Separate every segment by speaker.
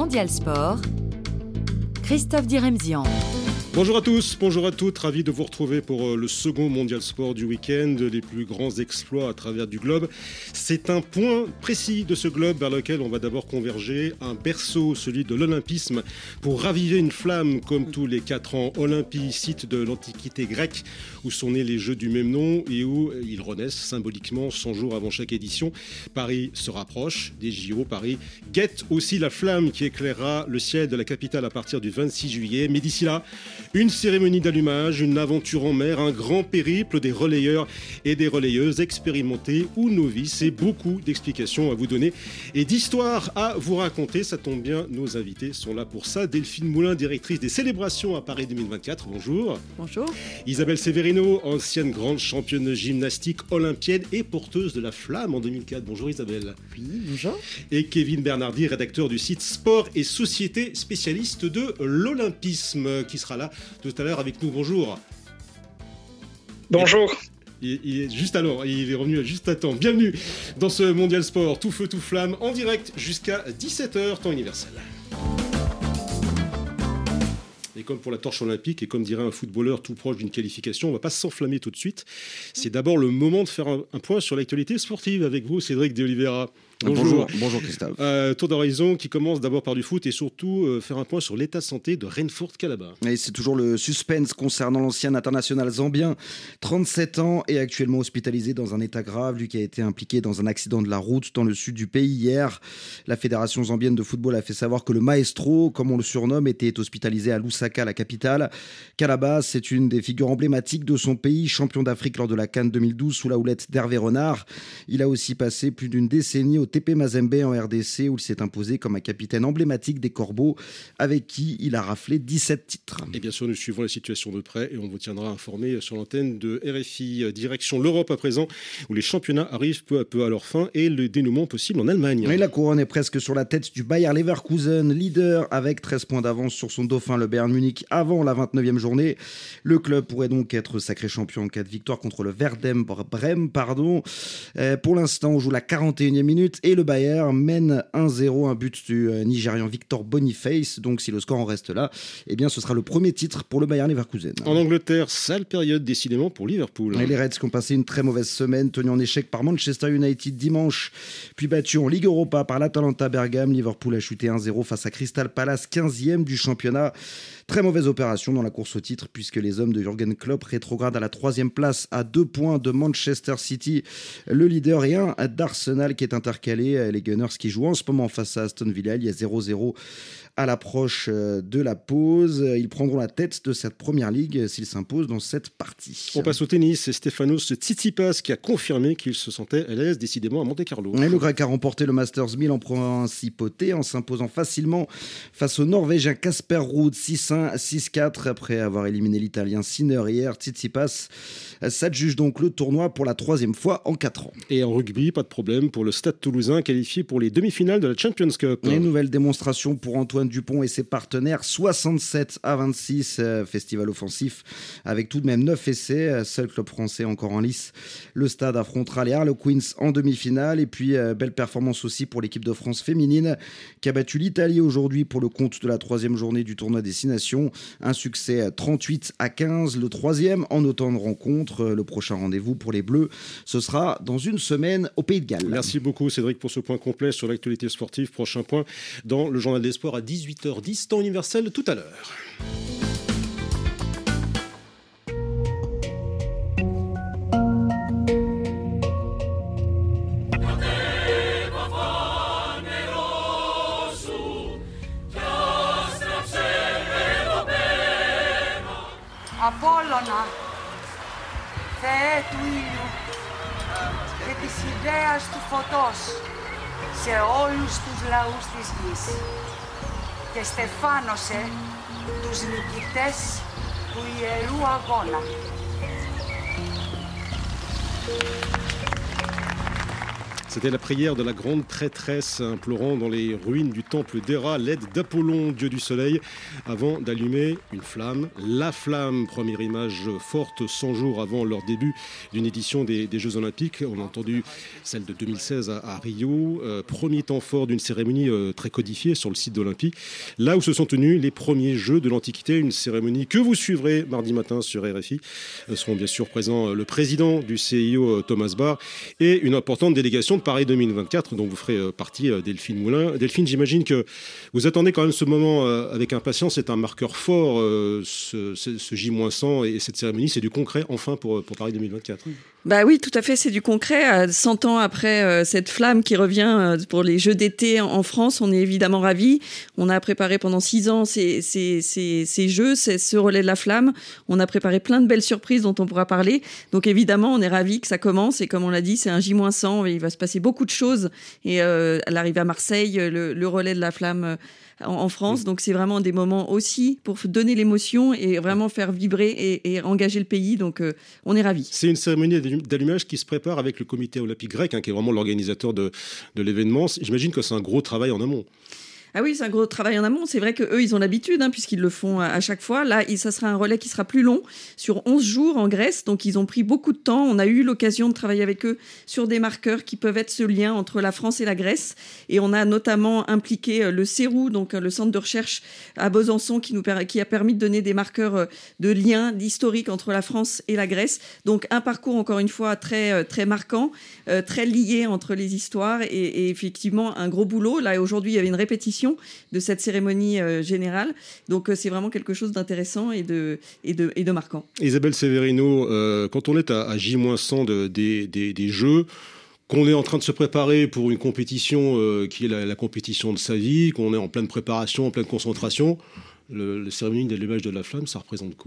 Speaker 1: Mondial Sport, Christophe Diremzian.
Speaker 2: Bonjour à tous, bonjour à toutes, ravi de vous retrouver pour le second Mondial Sport du week-end, les plus grands exploits à travers du globe. C'est un point précis de ce globe vers lequel on va d'abord converger, un berceau, celui de l'olympisme, pour raviver une flamme comme tous les 4 ans. Olympie, site de l'Antiquité grecque, où sont nés les Jeux du même nom et où ils renaissent symboliquement 100 jours avant chaque édition. Paris se rapproche des JO, Paris guette aussi la flamme qui éclairera le ciel de la capitale à partir du 26 juillet. Mais d'ici là, une cérémonie d'allumage, une aventure en mer, un grand périple des relayeurs et des relayeuses expérimentés ou novices et beaucoup d'explications à vous donner et d'histoires à vous raconter. Ça tombe bien, nos invités sont là pour ça. Delphine Moulin, directrice des célébrations à Paris 2024. Bonjour.
Speaker 3: Bonjour.
Speaker 2: Isabelle Severino, ancienne grande championne de gymnastique olympienne et porteuse de la flamme en 2004. Bonjour Isabelle.
Speaker 3: Oui, bonjour.
Speaker 2: Et Kevin Bernardi, rédacteur du site Sport et Société, spécialiste de l'olympisme, qui sera là tout à l'heure avec nous. Bonjour.
Speaker 4: Bonjour.
Speaker 2: Il est juste alors, il est revenu juste à temps. Bienvenue dans ce Mondial Sport, tout feu, tout flamme, en direct jusqu'à 17h, temps universel. Et comme pour la torche olympique, et comme dirait un footballeur tout proche d'une qualification, on ne va pas s'enflammer tout de suite. C'est d'abord le moment de faire un point sur l'actualité sportive avec vous, Cédric de Oliveira.
Speaker 5: Bonjour Christophe.
Speaker 2: Tour d'horizon qui commence d'abord par du foot et surtout faire un point sur l'état de santé de Renford Kalaba.
Speaker 5: Et c'est toujours le suspense concernant l'ancien international zambien, 37 ans et actuellement hospitalisé dans un état grave, lui qui a été impliqué dans un accident de la route dans le sud du pays hier. La fédération zambienne de football a fait savoir que le maestro, comme on le surnomme, était hospitalisé à Lusaka, la capitale. Kalaba, c'est une des figures emblématiques de son pays, champion d'Afrique lors de la CAN 2012 sous la houlette d'Hervé Renard. Il a aussi passé plus d'une décennie au TP Mazembe en RDC où il s'est imposé comme un capitaine emblématique des Corbeaux avec qui il a raflé 17 titres.
Speaker 2: Et bien sûr, nous suivons la situation de près et on vous tiendra informé sur l'antenne de RFI. Direction l'Europe à présent où les championnats arrivent peu à peu à leur fin et le dénouement possible en Allemagne.
Speaker 5: Et la couronne est presque sur la tête du Bayer Leverkusen, leader avec 13 points d'avance sur son dauphin, le Bayern Munich, avant la 29e journée. Le club pourrait donc être sacré champion en cas de victoire contre le Werder Brême. Pour l'instant, on joue la 41e minute. Et le Bayern mène 1-0, un but du Nigérian Victor Boniface. Donc si le score en reste là, eh bien ce sera le premier titre pour le Bayer Leverkusen.
Speaker 2: En Angleterre, sale période décidément pour Liverpool.
Speaker 5: Et les Reds qui ont passé une très mauvaise semaine, tenus en échec par Manchester United dimanche, puis battus en Ligue Europa par l'Atalanta Bergame. Liverpool a chuté 1-0 face à Crystal Palace, 15e du championnat. Très mauvaise opération dans la course au titre puisque les hommes de Jürgen Klopp rétrogradent à la 3e place à 2 points de Manchester City, le leader, et un d'Arsenal qui est intercalé. Les Gunners qui jouent en ce moment face à Aston Villa. Il y a 0-0 à l'approche de la pause. Ils prendront la tête de cette première ligue s'ils s'imposent dans cette partie.
Speaker 2: On passe au tennis. C'est Stefanos Tsitsipas qui a confirmé qu'il se sentait à l'aise décidément à Monte-Carlo.
Speaker 5: Et le Grec a remporté le Masters 1000 en principauté en s'imposant facilement face au Norvégien Casper Ruud 6-1, 6-4 après avoir éliminé l'Italien Sinner hier. Tsitsipas s'adjuge donc le tournoi pour la 3e fois en 4 ans.
Speaker 2: Et en rugby, pas de problème pour le Stade Toulousain qualifié pour les demi-finales de la Champions Cup.
Speaker 5: Une nouvelle démonstration pour Antoine Dupont et ses partenaires, 67-26, festival offensif avec tout de même 9 essais, seul club français encore en lice. Le Stade affrontera les Harlequins en demi-finale et puis belle performance aussi pour l'équipe de France féminine qui a battu l'Italie aujourd'hui pour le compte de la 3e journée du tournoi Destination. Un succès 38-15, le 3e en autant de rencontres. Le prochain rendez-vous pour les Bleus, ce sera dans une semaine au Pays de Galles.
Speaker 2: Merci beaucoup Cédric pour ce point complet sur l'actualité sportive. Prochain point dans le Journal des Sports à 18h10, temps universel tout à l'heure.
Speaker 6: Απόλλωνα, Θεέ του ήλιου και της ιδέας του φωτός σε όλους τους λαούς της γης και στεφάνωσε τους νικητές του ιερού αγώνα.
Speaker 2: C'était la prière de la grande prêtresse implorant dans les ruines du temple d'Héra l'aide d'Apollon, dieu du soleil, avant d'allumer une flamme. La flamme, première image forte 100 jours avant leur début d'une édition des Jeux Olympiques. On a entendu celle de 2016 à Rio, premier temps fort d'une cérémonie très codifiée sur le site d'Olympie, là où se sont tenus les premiers Jeux de l'Antiquité, une cérémonie que vous suivrez mardi matin sur RFI. Seront bien sûr présents le président du CIO, Thomas Barr, et une importante délégation de Paris 2024, dont vous ferez partie, Delphine Moulin. Delphine, j'imagine que vous attendez quand même ce moment avec impatience. C'est un marqueur fort, ce J-100 et cette cérémonie. C'est du concret, enfin, pour Paris 2024.
Speaker 3: Bah oui, tout à fait, c'est du concret. 100 ans après cette flamme qui revient pour les Jeux d'été en France, on est évidemment ravis. On a préparé pendant 6 ans ces Jeux, ce relais de la flamme. On a préparé plein de belles surprises dont on pourra parler. Donc évidemment, on est ravis que ça commence. Et comme on l'a dit, c'est un J-100. Il va se passer beaucoup de choses. Et à l'arrivée à Marseille, le relais de la flamme en France. Donc c'est vraiment des moments aussi pour donner l'émotion et vraiment faire vibrer et engager le pays. Donc on est ravis.
Speaker 2: C'est une cérémonie d'allumage qui se prépare avec le comité olympique grec, qui est vraiment l'organisateur de l'événement. J'imagine que c'est un gros travail en amont.
Speaker 3: Ah oui, c'est un gros travail en amont. C'est vrai qu'eux, ils ont l'habitude, puisqu'ils le font à chaque fois. Là, ça sera un relais qui sera plus long, sur 11 jours en Grèce. Donc, ils ont pris beaucoup de temps. On a eu l'occasion de travailler avec eux sur des marqueurs qui peuvent être ce lien entre la France et la Grèce. Et on a notamment impliqué le CERU, donc le centre de recherche à Besançon, qui a permis de donner des marqueurs de lien, d'historique entre la France et la Grèce. Donc, un parcours, encore une fois, très, très marquant, très lié entre les histoires et effectivement, un gros boulot. Là, aujourd'hui, il y avait une répétition de cette cérémonie générale. Donc, c'est vraiment quelque chose d'intéressant et de marquant.
Speaker 2: Isabelle Severino, quand on est à J-100 des Jeux, qu'on est en train de se préparer pour une compétition qui est la compétition de sa vie, qu'on est en pleine préparation, en pleine concentration, la cérémonie d'allumage de la flamme, ça représente quoi ?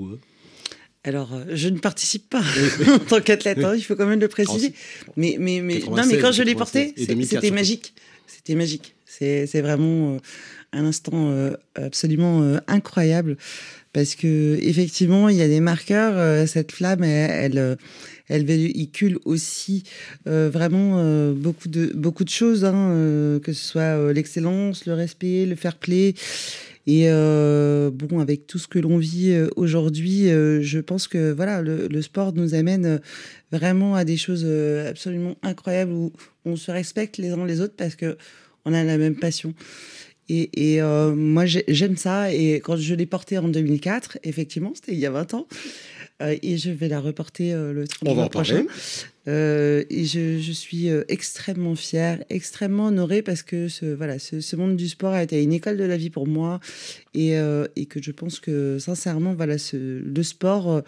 Speaker 4: Alors, je ne participe pas en tant qu'athlète, il faut quand même le préciser. Mais quand je l'ai porté, c'était magique. C'était magique. C'est vraiment un instant absolument incroyable parce que effectivement, il y a des marqueurs. Cette flamme, elle véhicule aussi vraiment beaucoup de choses, que ce soit l'excellence, le respect, le fair play. Et avec tout ce que l'on vit aujourd'hui, je pense que voilà, le sport nous amène vraiment à des choses absolument incroyables où on se respecte les uns les autres parce que on a la même passion. Et moi, j'aime ça. Et quand je l'ai portée en 2004, effectivement, c'était il y a 20 ans. Et je vais la reporter le 30 juin prochain. Et je suis extrêmement fière, extrêmement honorée parce que ce monde du sport a été une école de la vie pour moi. Et que je pense que, sincèrement, le sport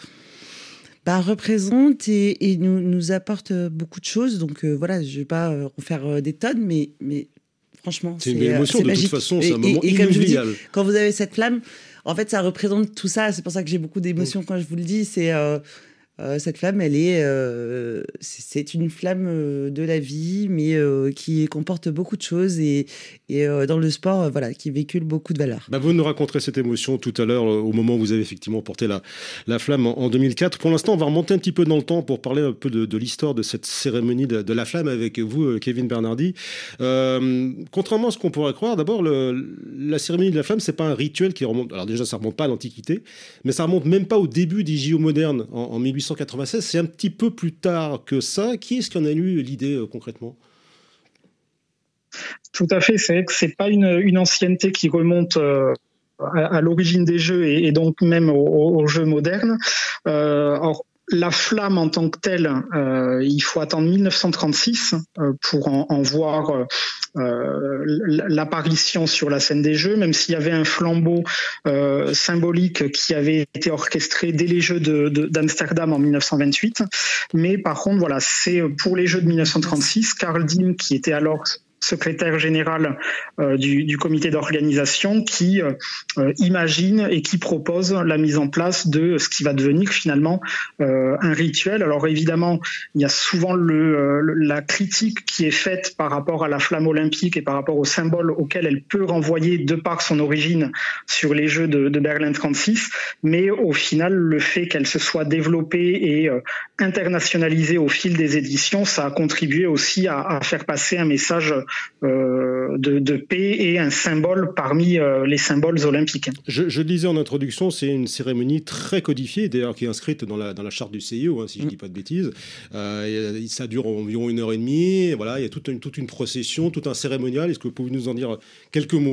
Speaker 4: représente et nous apporte beaucoup de choses. Donc je ne vais pas en faire des tonnes, mais franchement, c'est une belle émotion. De
Speaker 2: toute façon, c'est un moment inoubliable.
Speaker 4: Comme je dis, quand vous avez cette flamme, en fait, ça représente tout ça. C'est pour ça que j'ai beaucoup d'émotions quand je vous le dis. C'est cette flamme, c'est une flamme de la vie, mais qui comporte beaucoup de choses et dans le sport, qui véhicule beaucoup de valeurs.
Speaker 2: Vous nous raconterez cette émotion tout à l'heure, au moment où vous avez effectivement porté la flamme en 2004. Pour l'instant, on va remonter un petit peu dans le temps pour parler un peu de l'histoire de cette cérémonie de la flamme avec vous, Kevin Bernardi. Contrairement à ce qu'on pourrait croire, d'abord, la cérémonie de la flamme, c'est pas un rituel qui remonte. Alors déjà, ça remonte pas à l'Antiquité, mais ça remonte même pas au début des JO modernes en 1896. C'est un petit peu plus tard que ça. Qui est-ce qui en a eu l'idée concrètement ?
Speaker 7: Tout à fait, c'est vrai que c'est pas une ancienneté qui remonte à l'origine des Jeux et donc même aux Jeux modernes. Or, la flamme en tant que telle, il faut attendre 1936 pour en voir l'apparition sur la scène des Jeux, même s'il y avait un flambeau symbolique qui avait été orchestré dès les Jeux d'Amsterdam en 1928. Mais par contre, c'est pour les Jeux de 1936, Karl Diem, qui était alors secrétaire général du comité d'organisation, qui imagine et qui propose la mise en place de ce qui va devenir finalement un rituel. Alors évidemment, il y a souvent la critique qui est faite par rapport à la flamme olympique et par rapport au symbole auquel elle peut renvoyer de par son origine sur les Jeux de Berlin 36, mais au final, le fait qu'elle se soit développée et internationalisée au fil des éditions, ça a contribué aussi à faire passer un message de paix et un symbole parmi les symboles olympiques.
Speaker 2: Je disais en introduction, c'est une cérémonie très codifiée, d'ailleurs qui est inscrite dans la charte du CIO, si je ne dis pas de bêtises. Ça dure environ 1h30. Voilà, il y a toute une procession, tout un cérémonial. Est-ce que vous pouvez nous en dire quelques mots ?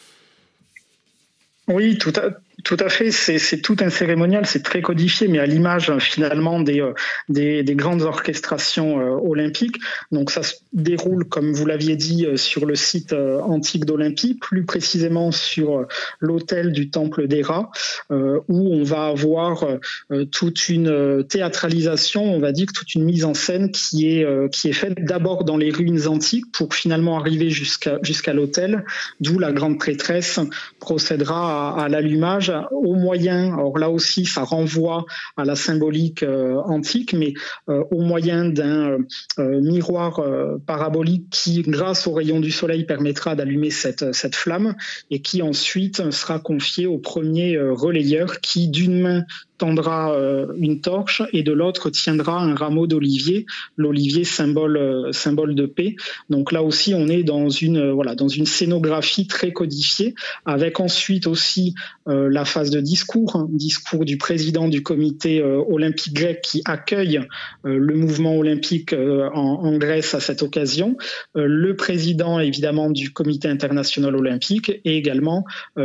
Speaker 7: Oui, tout à fait. C'est tout un cérémonial, c'est très codifié, mais à l'image finalement des grandes orchestrations olympiques. Donc ça se déroule, comme vous l'aviez dit, sur le site antique d'Olympie, plus précisément sur l'autel du temple d'Héra, où on va avoir toute une théâtralisation, on va dire, toute une mise en scène qui est faite d'abord dans les ruines antiques pour finalement arriver jusqu'à l'autel, d'où la grande prêtresse procédera à l'allumage au moyen, alors là aussi ça renvoie à la symbolique antique, mais au moyen d'un miroir parabolique qui, grâce aux rayons du soleil, permettra d'allumer cette flamme et qui ensuite sera confié au premier relayeur qui, d'une main, tendra une torche et de l'autre tiendra un rameau d'olivier, l'olivier symbole de paix. Donc là aussi on est dans une scénographie très codifiée, avec ensuite aussi la phase de discours du président du comité olympique grec qui accueille le mouvement olympique en Grèce à cette occasion, le président évidemment du comité international olympique et également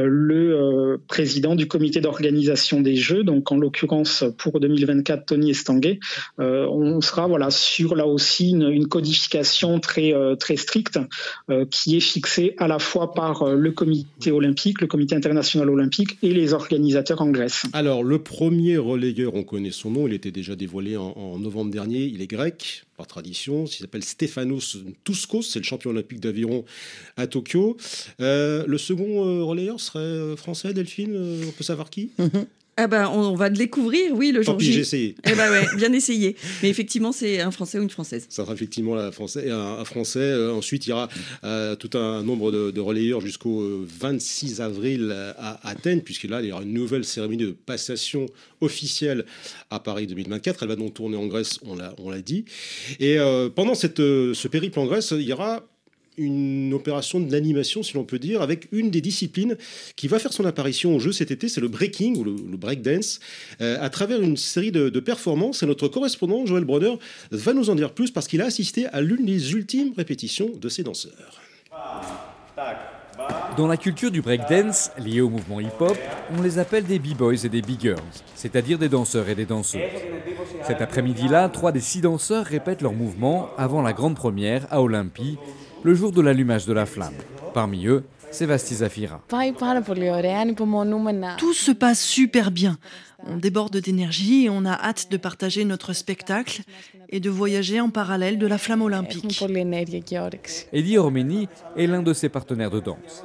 Speaker 7: le président du comité d'organisation des Jeux, donc en l'occurrence pour 2024 Tony Estanguet. On sera sur là aussi une codification très stricte qui est fixée à la fois par le comité olympique, le comité international olympique et les organisateurs en Grèce.
Speaker 2: Alors le premier relayeur, on connaît son nom, il était déjà dévoilé en novembre dernier, il est grec par tradition, il s'appelle Stefanos Touskos, c'est le champion olympique d'aviron à Tokyo. Le second relayeur serait français, Delphine, on peut savoir qui ?
Speaker 3: Ah ben, on va le découvrir, oui, le jour J.
Speaker 2: J'ai essayé.
Speaker 3: Eh ben ouais, bien essayé. Mais effectivement, c'est un Français ou une Française.
Speaker 2: Ça sera effectivement un Français. Ensuite, il y aura tout un nombre de relayeurs jusqu'au 26 avril à Athènes, puisque là, il y aura une nouvelle cérémonie de passation officielle à Paris 2024. Elle va donc tourner en Grèce, on l'a dit. Et pendant ce périple en Grèce, il y aura une opération de l'animation, si l'on peut dire, avec une des disciplines qui va faire son apparition au jeu cet été, c'est le breaking ou le breakdance, à travers une série de performances. Et notre correspondant, Joël Bronner, va nous en dire plus parce qu'il a assisté à l'une des ultimes répétitions de ces danseurs.
Speaker 8: Dans la culture du breakdance, liée au mouvement hip-hop, on les appelle des b-boys et des b-girls, c'est-à-dire des danseurs et des danseuses. Cet après-midi-là, 3 des 6 danseurs répètent leurs mouvements avant la grande première à Olympie, le jour de l'allumage de la flamme. Parmi eux, c'est Vasti Zafira.
Speaker 9: Tout se passe super bien. On déborde d'énergie et on a hâte de partager notre spectacle et de voyager en parallèle de la flamme olympique.
Speaker 8: Eddie Ormeni est l'un de ses partenaires de danse.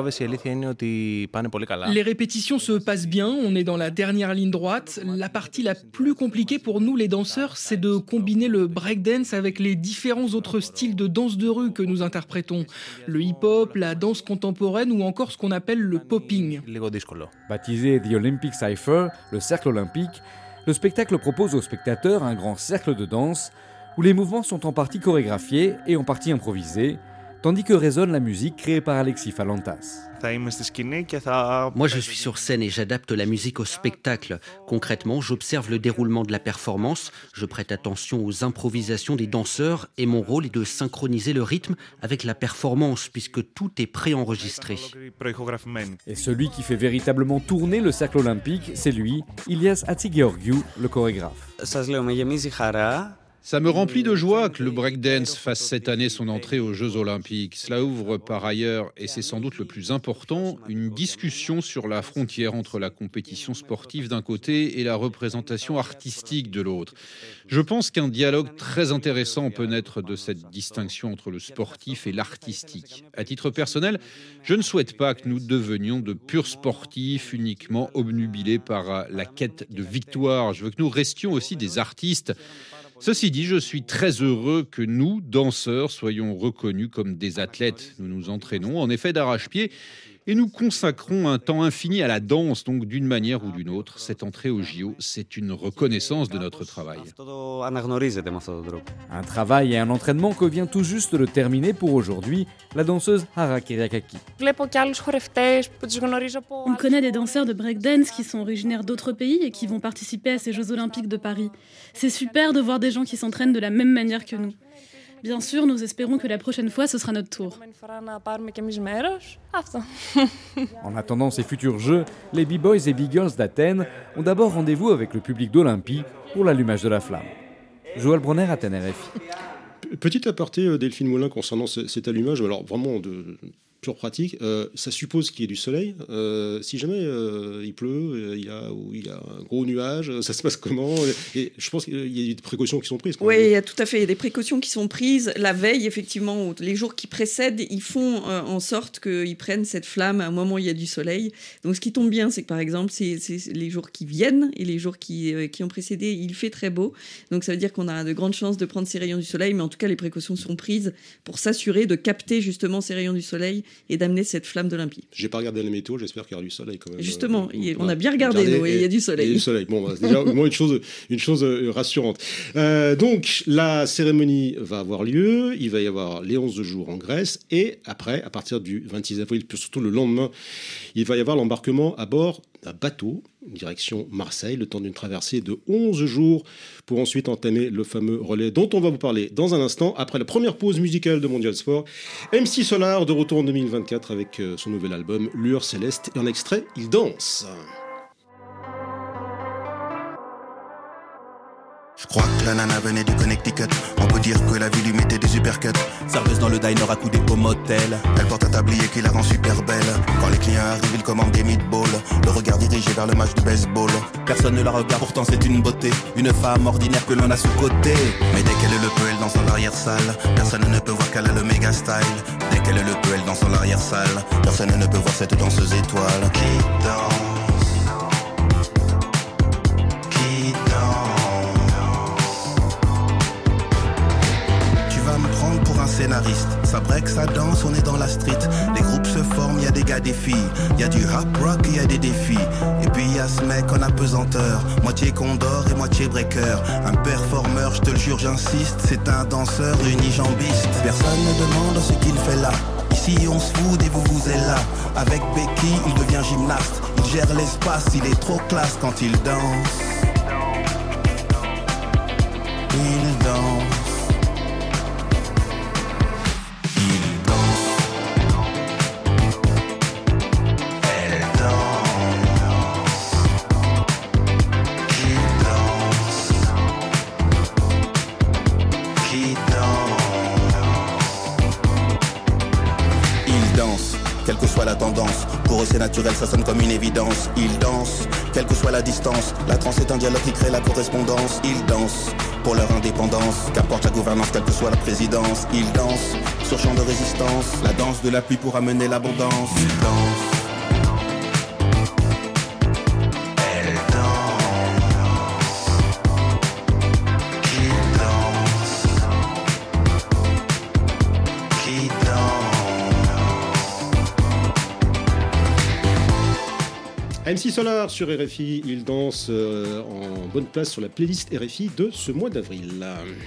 Speaker 10: Les répétitions se passent bien, on est dans la dernière ligne droite. La partie la plus compliquée pour nous, les danseurs, c'est de combiner le breakdance avec les différents autres styles de danse de rue que nous interprétons. Le hip-hop, la danse contemporaine ou encore ce qu'on appelle le popping.
Speaker 8: Baptisé The Olympic Cypher, le cercle olympique, le spectacle propose aux spectateurs un grand cercle de danse où les mouvements sont en partie chorégraphiés et en partie improvisés, tandis que résonne la musique créée par Alexis Falantas.
Speaker 11: Moi, je suis sur scène et j'adapte la musique au spectacle. Concrètement, j'observe le déroulement de la performance, je prête attention aux improvisations des danseurs et mon rôle est de synchroniser le rythme avec la performance puisque tout est préenregistré.
Speaker 8: Et celui qui fait véritablement tourner le cercle olympique, c'est lui, Ilias Hatzigeorgiou, le chorégraphe.
Speaker 12: Ça me remplit de joie que le breakdance fasse cette année son entrée aux Jeux Olympiques. Cela ouvre par ailleurs, et c'est sans doute le plus important, une discussion sur la frontière entre la compétition sportive d'un côté et la représentation artistique de l'autre. Je pense qu'un dialogue très intéressant peut naître de cette distinction entre le sportif et l'artistique. À titre personnel, je ne souhaite pas que nous devenions de purs sportifs uniquement obnubilés par la quête de victoire. Je veux que nous restions aussi des artistes. Ceci dit, je suis très heureux que nous, danseurs, soyons reconnus comme des athlètes. Nous nous entraînons en effet d'arrache-pied et nous consacrons un temps infini à la danse, donc d'une manière ou d'une autre. Cette entrée au JO, c'est une reconnaissance de notre travail.
Speaker 8: Un travail et un entraînement que vient tout juste de terminer pour aujourd'hui la danseuse Hara Kyriakaki.
Speaker 13: On connaît des danseurs de breakdance qui sont originaires d'autres pays et qui vont participer à ces Jeux Olympiques de Paris. C'est super de voir des gens qui s'entraînent de la même manière que nous. Bien sûr, nous espérons que la prochaine fois, ce sera notre tour.
Speaker 8: En attendant ces futurs Jeux, les B-Boys et B-Girls d'Athènes ont d'abord rendez-vous avec le public d'Olympie pour l'allumage de la flamme. Joël Bronner, Athènes RFI.
Speaker 2: Petit aparté, Delphine Moulin, concernant cet allumage, alors vraiment de pure pratique, ça suppose qu'il y ait du soleil. Si jamais il pleut, il y a un gros nuage, ça se passe comment? Et je pense qu'il y a des précautions qui sont prises.
Speaker 3: Oui, il y a tout à fait. Il y a des précautions qui sont prises. La veille, effectivement, les jours qui précèdent, ils font en sorte qu'ils prennent cette flamme à un moment où il y a du soleil. Donc ce qui tombe bien, c'est que par exemple, c'est les jours qui viennent et les jours qui ont précédé, il fait très beau. Donc ça veut dire qu'on a de grandes chances de prendre ces rayons du soleil, mais en tout cas, les précautions sont prises pour s'assurer de capter justement ces rayons du soleil et d'amener cette flamme d'Olympie.
Speaker 2: J'ai pas regardé la météo, j'espère qu'il y aura du soleil quand même.
Speaker 3: Justement, on a bien regardé, nous, et il y a du soleil.
Speaker 2: Il y a du soleil. Bon, c'est déjà au moins une chose rassurante. Donc, la cérémonie va avoir lieu, il va y avoir les 11 jours en Grèce, et après, à partir du 26 avril, puis surtout le lendemain, il va y avoir l'embarquement à bord d'un bateau, direction Marseille, le temps d'une traversée de 11 jours, pour ensuite entamer le fameux relais dont on va vous parler dans un instant, après la première pause musicale de Mondial Sport. MC Solar, de retour en 2024 avec son nouvel album Lueur Céleste, et en extrait, il danse.
Speaker 14: Je crois que la nana venait du Connecticut. On peut dire que la vie lui mettait des uppercuts. Serveuse dans le diner accoudée au motel. Elle porte un tablier qui la rend super belle. Quand les clients arrivent, ils commandent des meatballs. Le regard dirigé vers le match de baseball. Personne ne la regarde, pourtant c'est une beauté. Une femme ordinaire que l'on a sous-côté. Mais dès qu'elle le peut, elle danse dans l'arrière-salle. Personne ne peut voir qu'elle a le méga style. Dès qu'elle le peut, elle danse dans l'arrière-salle. Personne ne peut voir cette danseuse étoile qui danse. Scénariste, ça break, ça danse, on est dans la street. Les groupes se forment, y a des gars, des filles. Y a du rap rock, y a des défis. Et puis y a ce mec en apesanteur, moitié condor et moitié breaker. Un performeur, je te le jure, j'insiste. C'est un danseur unijambiste. Personne ne demande ce qu'il fait là. Ici on se fout et vous êtes là. Avec Becky, il devient gymnaste. Il gère l'espace, il est trop classe quand il danse. Il danse. La tendance, pour eux c'est naturel, ça sonne comme une évidence. Ils dansent, quelle que soit la distance. La transe est un dialogue qui crée la correspondance. Ils dansent pour leur indépendance, qu'importe la gouvernance, quelle que soit la présidence. Ils dansent sur champ de résistance. La danse de la pluie pour amener l'abondance. Ils dansent.
Speaker 2: MC Solar sur RFI, il danse en bonne place sur la playlist RFI de ce mois d'avril.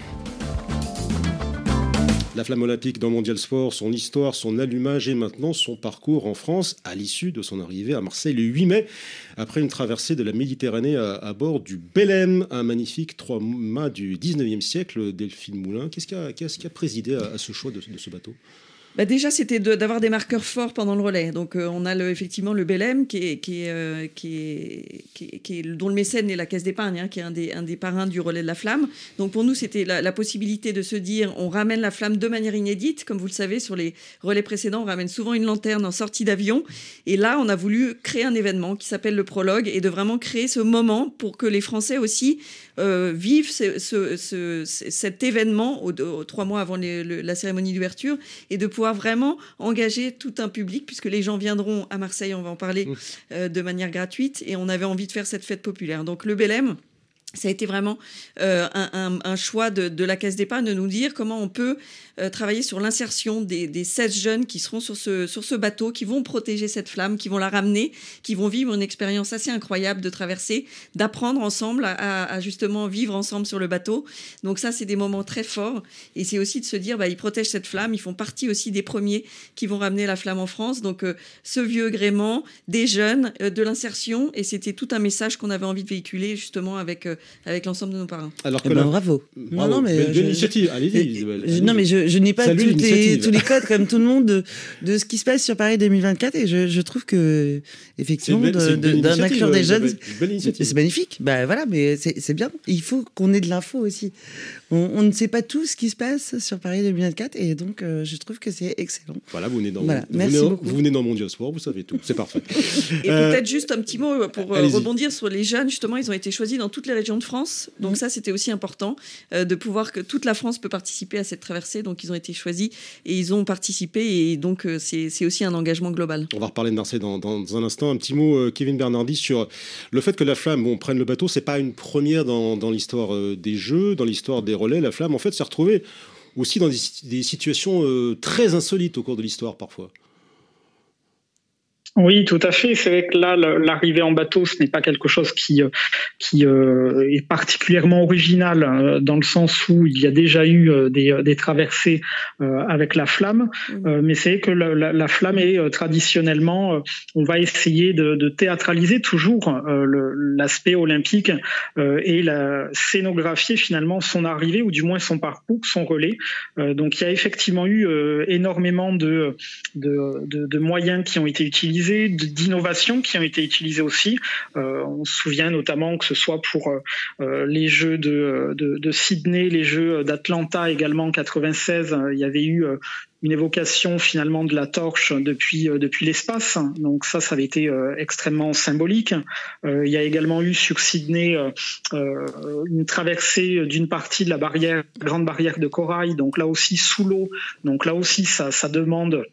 Speaker 2: La flamme olympique dans Mondial Sport, son histoire, son allumage et maintenant son parcours en France à l'issue de son arrivée à Marseille le 8 mai, après une traversée de la Méditerranée à bord du Belém, un magnifique 3-mâts du 19e siècle. Delphine Moulin, qu'est-ce qui a présidé à ce choix de ce bateau ?
Speaker 3: Déjà, c'était d'avoir des marqueurs forts pendant le relais. Donc, on a effectivement le Belém, dont le mécène est la Caisse d'épargne, qui est un des parrains du relais de la flamme. Donc, pour nous, c'était la possibilité de se dire, on ramène la flamme de manière inédite. Comme vous le savez, sur les relais précédents, on ramène souvent une lanterne en sortie d'avion. Et là, on a voulu créer un événement qui s'appelle le prologue et de vraiment créer ce moment pour que les Français aussi vivent cet événement 3 mois avant la cérémonie d'ouverture et de pouvoir vraiment engager tout un public, puisque les gens viendront à Marseille, on va en parler, de manière gratuite, et on avait envie de faire cette fête populaire. Donc le Belém, ça a été vraiment un choix de la Caisse d'épargne de nous dire comment on peut travailler sur l'insertion des 16 jeunes qui seront sur ce bateau, qui vont protéger cette flamme, qui vont la ramener, qui vont vivre une expérience assez incroyable de traversée, d'apprendre ensemble à justement vivre ensemble sur le bateau. Donc ça, c'est des moments très forts. Et c'est aussi de se dire, ils protègent cette flamme, ils font partie aussi des premiers qui vont ramener la flamme en France. Donc ce vieux gréement, des jeunes, de l'insertion. Et c'était tout un message qu'on avait envie de véhiculer justement avec l'ensemble de nos parrains.
Speaker 5: Alors que
Speaker 4: bravo.
Speaker 2: Non, mais belle initiative. Allez-y, Isabelle.
Speaker 4: Non, mais je n'ai pas tous les codes comme tout le monde de ce qui se passe sur Paris 2024, et je trouve que effectivement d'inclure des jeunes, c'est magnifique. Voilà, mais c'est bien. Il faut qu'on ait de l'info aussi. On ne sait pas tout ce qui se passe sur Paris 2024, et donc je trouve que c'est excellent.
Speaker 2: Voilà, vous venez
Speaker 4: vous
Speaker 2: venez dans Mondial Sport, vous savez tout, c'est parfait.
Speaker 3: Et peut-être juste un petit mot pour rebondir sur les jeunes. Justement, ils ont été choisis dans toutes les régions de France, donc ça c'était aussi important de pouvoir que toute la France peut participer à cette traversée. Donc ils ont été choisis et ils ont participé, et donc c'est aussi un engagement global.
Speaker 2: On va reparler de Marseille dans un instant. Un petit mot, Kevin Bernardi, sur le fait que la flamme prenne le bateau. C'est pas une première dans l'histoire des Jeux, dans l'histoire des relais. La flamme, en fait, s'est retrouvée aussi dans des situations très insolites au cours de l'histoire parfois.
Speaker 7: Oui, tout à fait. C'est vrai que là, l'arrivée en bateau, ce n'est pas quelque chose qui est particulièrement original, dans le sens où il y a déjà eu des traversées avec la flamme. Mais c'est vrai que la flamme est traditionnellement, on va essayer de théâtraliser toujours l'aspect olympique et la scénographier finalement son arrivée, ou du moins son parcours, son relais. Donc il y a effectivement eu énormément de moyens qui ont été utilisés, d'innovations qui ont été utilisées aussi. On se souvient notamment que ce soit pour les Jeux de Sydney, les Jeux d'Atlanta également en 96, il y avait eu une évocation finalement de la torche depuis l'espace. Donc ça avait été extrêmement symbolique. Il y a également eu sur Sydney une traversée d'une partie de la grande barrière de corail, donc là aussi sous l'eau. Donc là aussi ça demande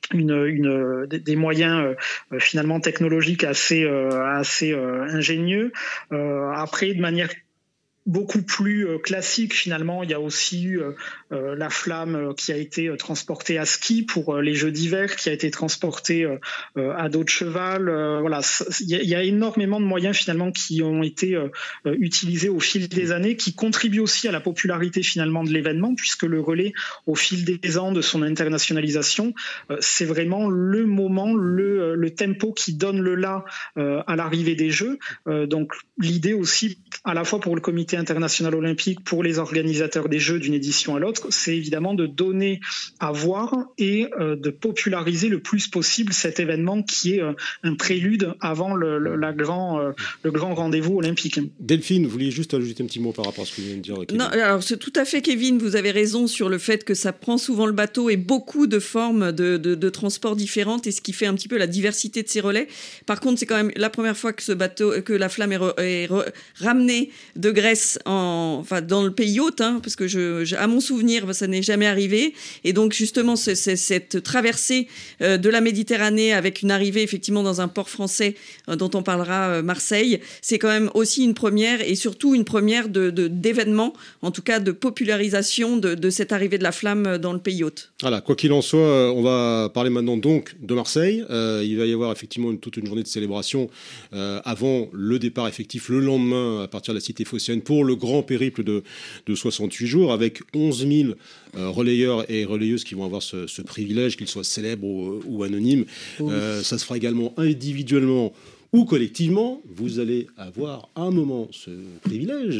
Speaker 7: des moyens finalement technologiques assez ingénieux. Après, de manière beaucoup plus classique, finalement, il y a aussi eu la flamme qui a été transportée à ski pour les Jeux d'hiver, qui a été transportée à dos de cheval. Voilà, il y a énormément de moyens finalement qui ont été utilisés au fil des années, qui contribuent aussi à la popularité finalement de l'événement, puisque le relais, au fil des ans de son internationalisation, c'est vraiment le moment, le tempo qui donne le là à l'arrivée des Jeux. Donc l'idée aussi, à la fois pour le comité international olympique, pour les organisateurs des Jeux d'une édition à l'autre, c'est évidemment de donner à voir et de populariser le plus possible cet événement qui est un prélude avant le grand rendez-vous olympique.
Speaker 2: Delphine, vous vouliez juste ajouter un petit mot par rapport à ce que vous venez de dire, Kevin.
Speaker 3: Non, alors c'est tout à fait, Kevin, vous avez raison sur le fait que ça prend souvent le bateau et beaucoup de formes de transport différentes, et ce qui fait un petit peu la diversité de ces relais. Par contre, c'est quand même la première fois que la flamme est ramenée de Grèce dans le pays hôte, parce que à mon souvenir, ça n'est jamais arrivé. Et donc justement, cette traversée de la Méditerranée avec une arrivée effectivement dans un port français dont on parlera, Marseille, c'est quand même aussi une première, et surtout une première d'événement, en tout cas de popularisation de cette arrivée de la flamme dans le pays hôte.
Speaker 2: Voilà, quoi qu'il en soit, on va parler maintenant donc de Marseille. Il va y avoir effectivement toute une journée de célébration avant le départ effectif le lendemain à partir de la cité phocéenne pour le grand périple de 68 jours, avec 11 000 relayeurs et relayeuses qui vont avoir ce privilège, qu'ils soient célèbres ou anonymes. Oui. Ça se fera également individuellement ou collectivement. Vous allez avoir un moment ce privilège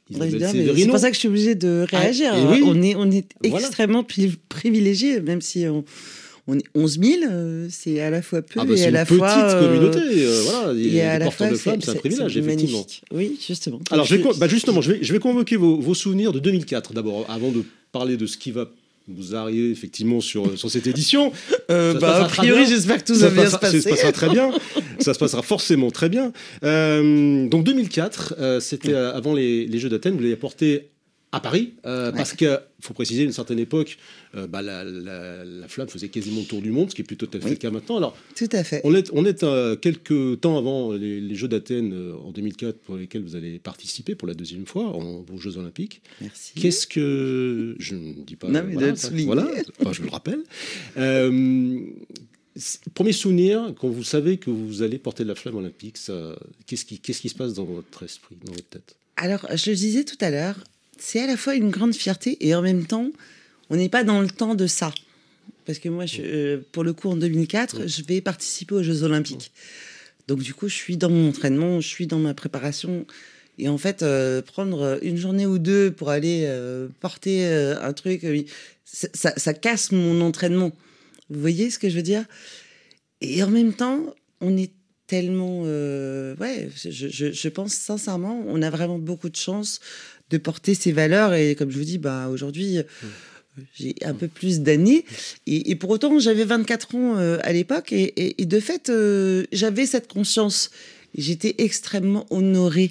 Speaker 4: C'est pour ça que je suis obligée de réagir. Oui. On est extrêmement privilégiés, même si on est 11 000, c'est à la fois peu et à la fois...
Speaker 2: C'est une petite communauté, voilà. Et à la fois, c'est un privilège, effectivement.
Speaker 4: Oui, justement.
Speaker 2: Alors, justement, je vais convoquer vos souvenirs de 2004, d'abord, avant de parler de ce qui va vous arriver, effectivement, sur cette édition.
Speaker 4: A priori, j'espère que tout va bien se passer.
Speaker 2: Ça se passera très bien. Ça se passera forcément très bien. Donc, 2004, c'était avant les Jeux d'Athènes. Vous l'avez porté à Paris, parce qu'il faut préciser, à une certaine époque, la flamme faisait quasiment le tour du monde, ce qui est plutôt tout à fait le cas maintenant. Alors,
Speaker 4: tout à fait.
Speaker 2: On est quelques temps avant les Jeux d'Athènes en 2004, pour lesquels vous allez participer pour la deuxième fois aux Jeux Olympiques.
Speaker 4: Merci.
Speaker 2: Qu'est-ce que... Je ne dis pas...
Speaker 4: Non, mais
Speaker 2: voilà, je le rappelle. Premier souvenir, quand vous savez que vous allez porter la flamme olympique, qu'est-ce qui se passe dans votre esprit, dans votre tête?
Speaker 4: Alors, je le disais tout à l'heure, c'est à la fois une grande fierté et en même temps, on n'est pas dans le temps de ça. Parce que moi, pour le coup, en 2004, je vais participer aux Jeux Olympiques. Donc, du coup, je suis dans mon entraînement, je suis dans ma préparation. Et en fait, prendre une journée ou deux pour aller porter un truc, ça casse mon entraînement. Vous voyez ce que je veux dire? Et en même temps, on est tellement... je pense sincèrement, on a vraiment beaucoup de chance de porter ces valeurs. Et comme je vous dis, aujourd'hui, j'ai un peu plus d'années. Et pour autant, j'avais 24 ans à l'époque. Et de fait, j'avais cette conscience. J'étais extrêmement honorée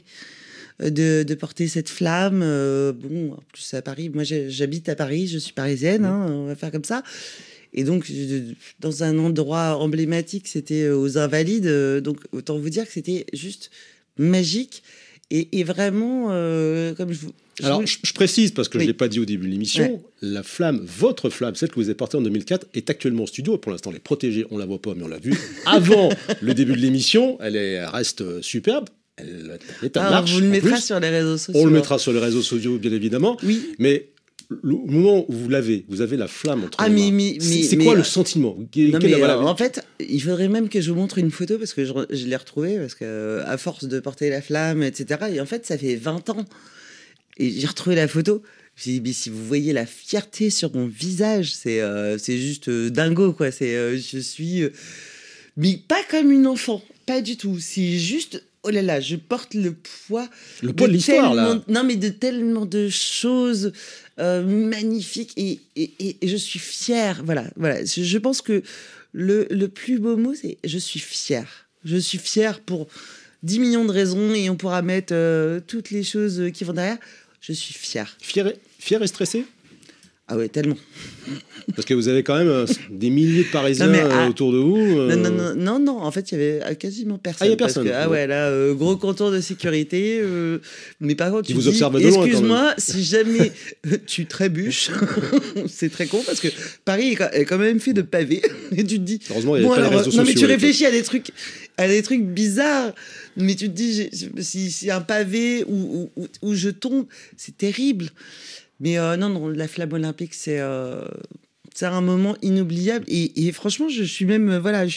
Speaker 4: de porter cette flamme. En plus, à Paris, moi, j'habite à Paris, je suis parisienne, on va faire comme ça. Et donc, dans un endroit emblématique, c'était aux Invalides. Donc, autant vous dire que c'était juste magique. Et vraiment, comme je vous...
Speaker 2: Alors, je précise, parce que je ne l'ai pas dit au début de l'émission, la flamme, votre flamme, celle que vous avez portée en 2004, est actuellement au studio. Pour l'instant, elle est protégée, on ne la voit pas, mais on l'a vue avant le début de l'émission. Elle reste superbe. Elle est en marche.
Speaker 4: Vous le mettrez sur les réseaux sociaux.
Speaker 2: On le mettra sur les réseaux sociaux, bien évidemment.
Speaker 4: Oui.
Speaker 2: Mais... le moment où vous avez la flamme entre les mains, c'est quoi le sentiment?
Speaker 4: En fait, il faudrait même que je vous montre une photo, parce que je l'ai retrouvée, parce qu'à force de porter la flamme, etc., et en fait, ça fait 20 ans. Et j'ai retrouvé la photo. J'ai dit, mais si vous voyez la fierté sur mon visage, c'est juste dingo, quoi. Je suis... mais pas comme une enfant, pas du tout. C'est juste... oh là là, je porte le poids
Speaker 2: de l'histoire, là.
Speaker 4: Non, mais de tellement de choses magnifiques et je suis fière. Voilà. Je pense que le plus beau mot, c'est je suis fière. Je suis fière pour 10 millions de raisons et on pourra mettre toutes les choses qui vont derrière. Je suis fière.
Speaker 2: Fière et stressée?
Speaker 4: Ah ouais, tellement.
Speaker 2: Parce que vous avez quand même des milliers de Parisiens autour de vous.
Speaker 4: Non. En fait, il y avait quasiment personne.
Speaker 2: Il y a personne.
Speaker 4: Gros contour de sécurité. Mais par contre,
Speaker 2: tu vous observe de loin.
Speaker 4: Excuse-moi, si jamais tu trébuches, c'est très con parce que Paris est quand même fait de pavés. Et tu te dis.
Speaker 2: Heureusement, il y a pas les réseaux sociaux.
Speaker 4: Non, mais tu réfléchis à des trucs bizarres. Mais tu te dis, si un pavé où je tombe, c'est terrible. Mais non, la flamme olympique, c'est un moment inoubliable. Et franchement, je suis même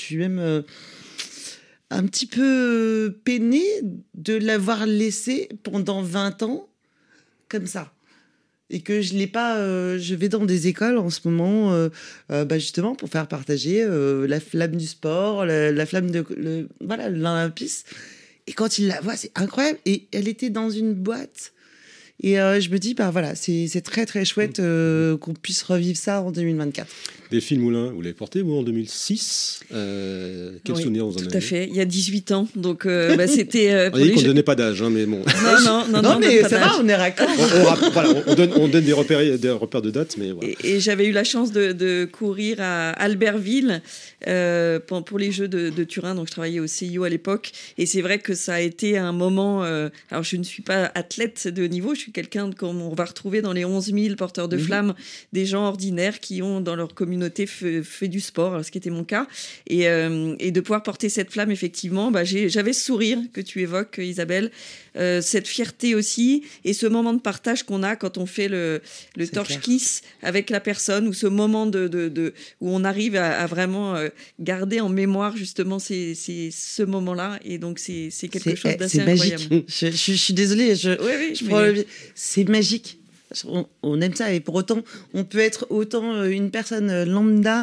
Speaker 4: un petit peu peinée de l'avoir laissé pendant 20 ans comme ça. Et que je l'ai pas... je vais dans des écoles en ce moment, justement, pour faire partager la flamme du sport, la flamme de l'Olympisme. Et quand ils la voient, c'est incroyable. Et elle était dans une boîte... Et je me dis, c'est très très chouette qu'on puisse revivre ça en 2024.
Speaker 2: Delphine Moulin, vous l'avez porté, vous, en 2006. Quel souvenir vous en avez?
Speaker 3: Tout à fait, il y a 18 ans. Donc, c'était...
Speaker 2: on dit qu'on ne donnait pas d'âge, mais bon.
Speaker 4: Non, mais c'est vrai, on est raccord.
Speaker 2: On donne des repères de date, mais voilà.
Speaker 3: Et j'avais eu la chance de courir à Albertville pour les Jeux de Turin. Donc, je travaillais au CIO à l'époque. Et c'est vrai que ça a été un moment... alors, je ne suis pas athlète de haut niveau. Je suis quelqu'un qu'on va retrouver dans les 11 000 porteurs de flammes, des gens ordinaires qui ont, dans leur communauté, fait du sport, ce qui était mon cas. Et de pouvoir porter cette flamme, effectivement, j'avais ce sourire que tu évoques, Isabelle, cette fierté aussi, et ce moment de partage qu'on a quand on fait le torch kiss avec la personne, ou ce moment où on arrive à vraiment garder en mémoire justement ce moment-là. Et donc, c'est quelque chose d'assez incroyable.
Speaker 4: Je suis désolée, je prends le... c'est magique. On aime ça et pour autant, on peut être autant une personne lambda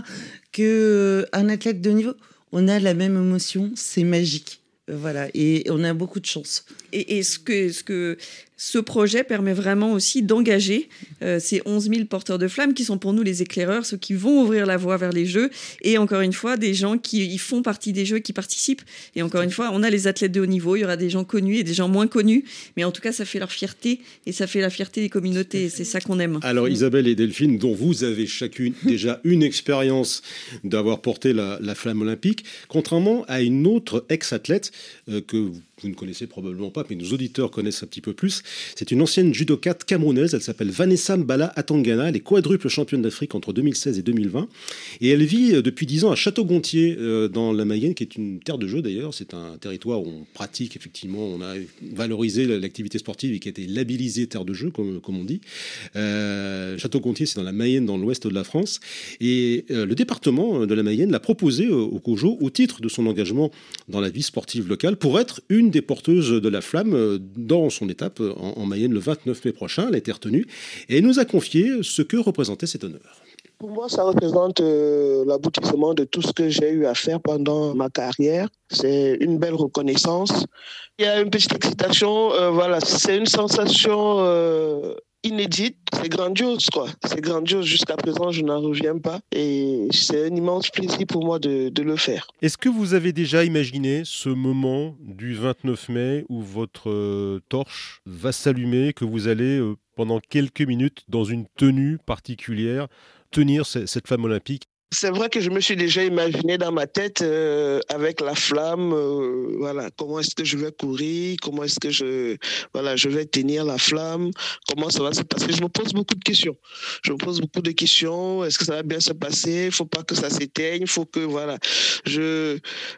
Speaker 4: qu'un athlète de haut niveau. On a la même émotion, c'est magique. Voilà, et on a beaucoup de chance.
Speaker 3: Et ce que ce projet permet vraiment aussi d'engager ces 11 000 porteurs de flammes qui sont pour nous les éclaireurs, ceux qui vont ouvrir la voie vers les Jeux, et encore une fois, des gens qui font partie des Jeux, qui participent. Et encore une fois, on a les athlètes de haut niveau, il y aura des gens connus et des gens moins connus, mais en tout cas, ça fait leur fierté, et ça fait la fierté des communautés, et c'est ça qu'on aime.
Speaker 2: Alors Isabelle et Delphine, dont vous avez chacune déjà une expérience d'avoir porté la flamme olympique, contrairement à une autre ex-athlète que vous ne connaissez probablement pas, mais nos auditeurs connaissent un petit peu plus. C'est une ancienne judokate camerounaise, elle s'appelle Vanessa Mbala Atangana, elle est quadruple championne d'Afrique entre 2016 et 2020, et elle vit depuis 10 ans à Château-Gontier, dans la Mayenne, qui est une terre de jeu d'ailleurs. C'est un territoire où on pratique, effectivement, on a valorisé l'activité sportive et qui a été labellisé terre de jeu, comme on dit. Château-Gontier, c'est dans la Mayenne, dans l'ouest de la France, et le département de la Mayenne l'a proposé au COJO au titre de son engagement dans la vie sportive locale pour être une des porteuses de la flamme dans son étape en Mayenne le 29 mai prochain. Elle a été retenue et elle nous a confié ce que représentait cet honneur.
Speaker 15: Pour moi, ça représente l'aboutissement de tout ce que j'ai eu à faire pendant ma carrière. C'est une belle reconnaissance. Il y a une petite excitation. Voilà, c'est une sensation inédite. C'est grandiose, quoi. C'est grandiose. Jusqu'à présent, je n'en reviens pas. Et c'est un immense plaisir pour moi de le faire.
Speaker 2: Est-ce que vous avez déjà imaginé ce moment du 29 mai où votre torche va s'allumer, que vous allez, pendant quelques minutes, dans une tenue particulière, tenir cette flamme olympique?
Speaker 15: C'est vrai que je me suis déjà imaginé dans ma tête avec la flamme, voilà, comment est-ce que je vais courir, comment est-ce que je vais tenir la flamme, comment ça va se passer. Je me pose beaucoup de questions. Est-ce que ça va bien se passer? Il ne faut pas que ça s'éteigne. Il faut que, voilà, je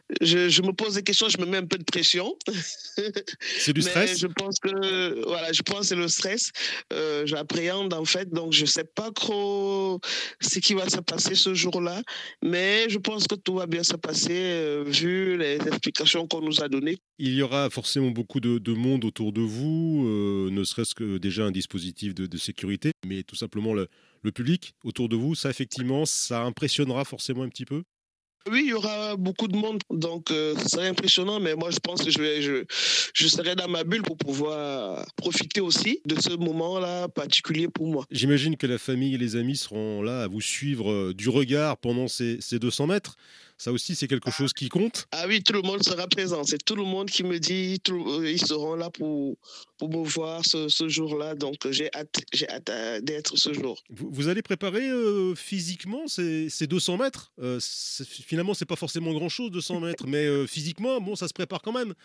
Speaker 15: me pose des questions, je me mets un peu de pression.
Speaker 2: C'est du stress?
Speaker 15: Je pense que c'est le stress. J'appréhende, en fait, donc je ne sais pas trop ce qui va se passer ce jour-là. Mais je pense que tout va bien se passer vu les explications qu'on nous a données.
Speaker 2: Il y aura forcément beaucoup de monde autour de vous, ne serait-ce que déjà un dispositif de sécurité, mais tout simplement le public autour de vous, ça effectivement, ça impressionnera forcément un petit peu.
Speaker 15: Oui, il y aura beaucoup de monde, donc ça serait impressionnant, mais moi je pense que je serai dans ma bulle pour pouvoir profiter aussi de ce moment-là particulier pour moi.
Speaker 2: J'imagine que la famille et les amis seront là à vous suivre du regard pendant ces 200 mètres. Ça aussi, c'est quelque chose qui compte.
Speaker 15: Ah oui, tout le monde sera présent. C'est tout le monde qui me dit, ils seront là pour me voir ce jour-là. Donc, j'ai hâte d'être ce jour.
Speaker 2: Vous allez préparer physiquement ces 200 mètres. Finalement, c'est pas forcément grand-chose, 200 mètres, mais physiquement, bon, ça se prépare quand même.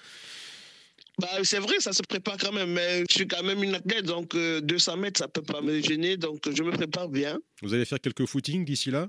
Speaker 15: C'est vrai, ça se prépare quand même, mais je suis quand même une athlète, donc 200 mètres, ça peut pas me gêner, donc je me prépare bien.
Speaker 2: Vous allez faire quelques footings d'ici là?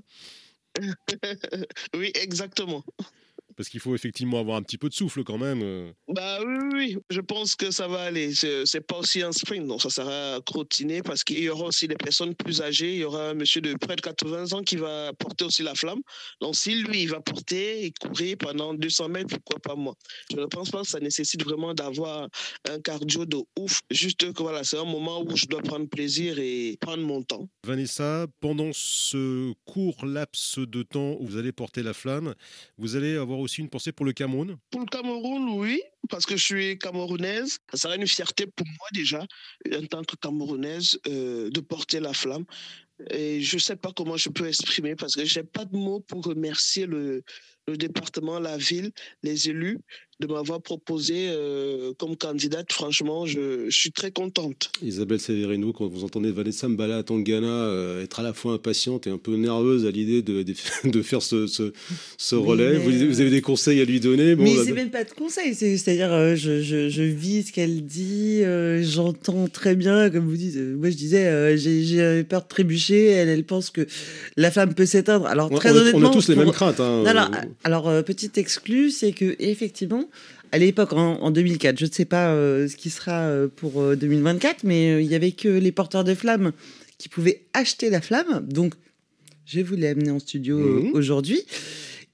Speaker 15: Oui, exactement.
Speaker 2: Parce qu'il faut effectivement avoir un petit peu de souffle quand même.
Speaker 15: Oui, je pense que ça va aller. C'est pas aussi un sprint, donc ça sera crottiner parce qu'il y aura aussi des personnes plus âgées. Il y aura un monsieur de près de 80 ans qui va porter aussi la flamme. Donc si lui, il va porter et courir pendant 200 mètres, pourquoi pas moi? Je ne pense pas que ça nécessite vraiment d'avoir un cardio de ouf. Juste que voilà, c'est un moment où je dois prendre plaisir et prendre mon temps.
Speaker 2: Vanessa, pendant ce court laps de temps où vous allez porter la flamme, vous allez avoir aussi une pensée pour le Cameroun?
Speaker 15: Pour le Cameroun, oui, parce que je suis camerounaise. Ça sera une fierté pour moi déjà, en tant que camerounaise, de porter la flamme. Et je ne sais pas comment je peux exprimer parce que je n'ai pas de mots pour remercier le département, la ville, les élus de m'avoir proposé comme candidate. Franchement, je suis très contente.
Speaker 2: Isabelle Severino, quand vous entendez Vanessa Mbala Atangana être à la fois impatiente et un peu nerveuse à l'idée de faire ce relais, vous avez des conseils à lui donner?
Speaker 4: Mais c'est même pas de conseils, c'est-à-dire je vis ce qu'elle dit, j'entends très bien, comme vous dites. Moi je disais, j'ai peur de trébucher, elle pense que la flamme peut s'éteindre. Alors très honnêtement,
Speaker 2: on a tous les mêmes craintes. Hein,
Speaker 4: alors petite exclue, c'est que effectivement, à l'époque, en 2004, je ne sais pas ce qui sera pour 2024, mais il n'y avait que les porteurs de flammes qui pouvaient acheter la flamme. Donc, je vous l'ai amené en studio aujourd'hui.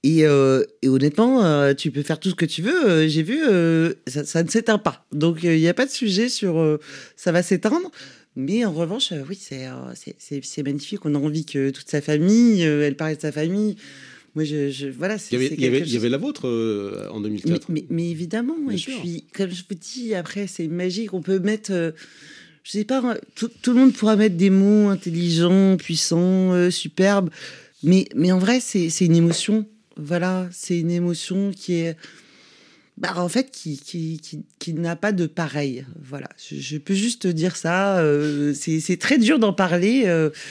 Speaker 4: Et honnêtement, tu peux faire tout ce que tu veux. J'ai vu, ça ne s'éteint pas. Donc, il n'y a pas de sujet sur ça va s'éteindre. Mais en revanche, oui, c'est magnifique. On a envie que toute sa famille, elle parle de sa famille. Moi, voilà,
Speaker 2: il y avait la vôtre en 2004.
Speaker 4: Mais évidemment. Bien sûr. Puis, comme je vous dis, après, c'est magique. On peut mettre... je sais pas, tout le monde pourra mettre des mots intelligents, puissants, superbes. Mais en vrai, c'est une émotion. Voilà, c'est une émotion qui est, en fait, qui n'a pas de pareil. Voilà, je peux juste dire ça. C'est très dur d'en parler,